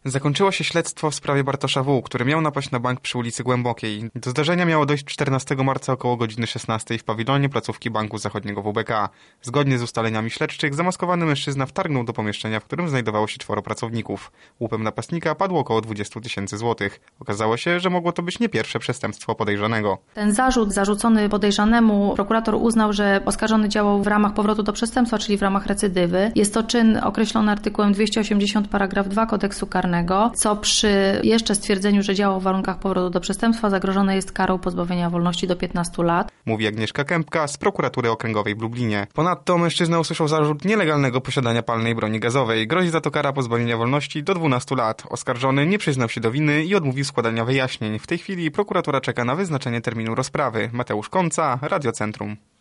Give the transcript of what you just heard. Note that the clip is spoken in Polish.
Zakończyło się śledztwo w sprawie Bartosza W., który miał napaść na bank przy ulicy Głębokiej. Do zdarzenia miało dojść 14 marca około godziny 16 w pawilonie placówki Banku Zachodniego WBK. Zgodnie z ustaleniami śledczych zamaskowany mężczyzna wtargnął do pomieszczenia, w którym znajdowało się 4 pracowników. Łupem napastnika padło około 20 000 złotych. Okazało się, że mogło to być nie pierwsze przestępstwo podejrzanego. Ten zarzut zarzucony podejrzanemu prokurator uznał, że oskarżony działał w ramach powrotu do przestępstwa, czyli w ramach recydywy. Jest to czyn określony artykułem 280 paragraf 2 Kodeksu Karnego, co przy jeszcze stwierdzeniu, że działał w warunkach powrotu do przestępstwa, zagrożone jest karą pozbawienia wolności do 15 lat. Mówi Agnieszka Kępka z Prokuratury Okręgowej w Lublinie. Ponadto mężczyzna usłyszał zarzut nielegalnego posiadania palnej broni gazowej. Grozi za to kara pozbawienia wolności do 12 lat. Oskarżony nie przyznał się do winy i odmówił składania wyjaśnień. W tej chwili prokuratura czeka na wyznaczenie terminu rozprawy. Mateusz Konca, Radio Centrum.